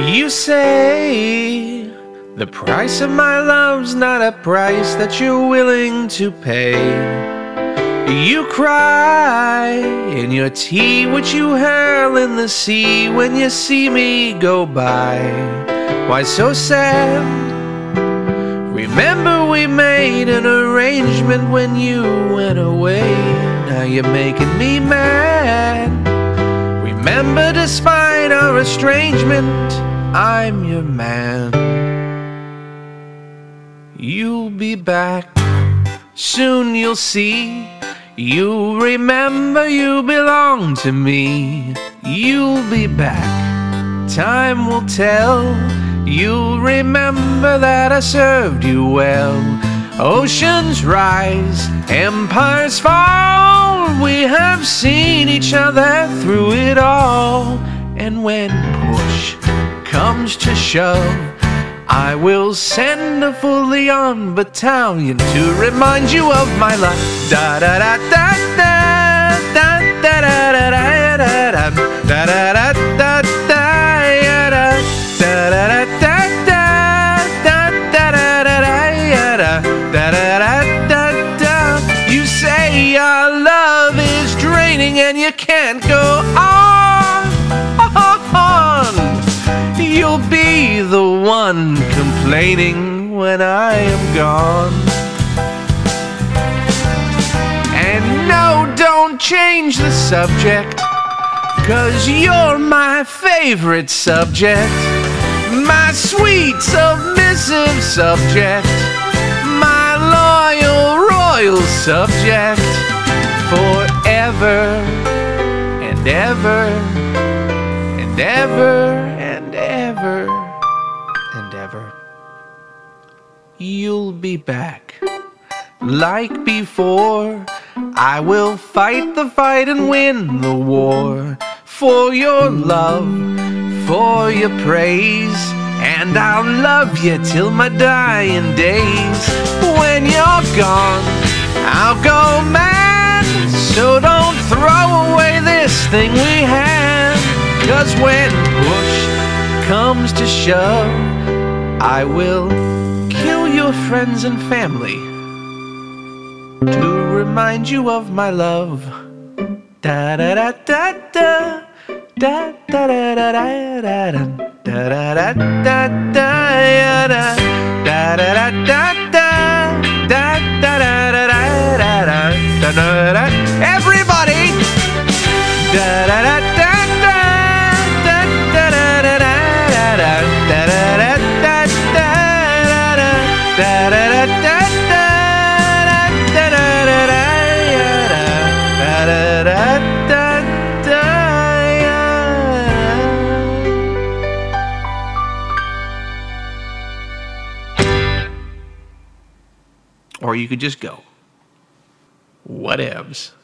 You say the price of my love's not a price that you're willing to pay. You cry in your tea, which you hurl in the sea when you see me go by. Why so sad? Remember we made an arrangement when you went away. Now you're making me mad. Remember, despite our estrangement, I'm your man. You'll be back, soon you'll see. You'll remember you belong to me. You'll be back, time will tell. You'll remember that I served you well. Oceans rise, empires fall. We have seen each other through it all. And when push comes to shove, I will send a full Leon battalion to remind you of my life. Da da da da da da da da da da da da da da da da. You say our love is draining and you can't go on. You'll be the one complaining when I am gone. And no, don't change the subject, 'cause you're my favorite subject. My sweet submissive subject, my loyal royal subject. Forever and ever and ever and ever and ever. You'll be back like before. I will fight the fight and win the war. For your love, for your praise, and I'll love you till my dying days. When you're gone, I'll go mad. So don't throw away this thing we had. 'Cause when push comes to shove, I will kill your friends and family to remind you of my love. Da da da da da da da da da da da da da da da da da. Everybody. Da da da da da da da da da da da da da da da. Or you could just go. Whatevs.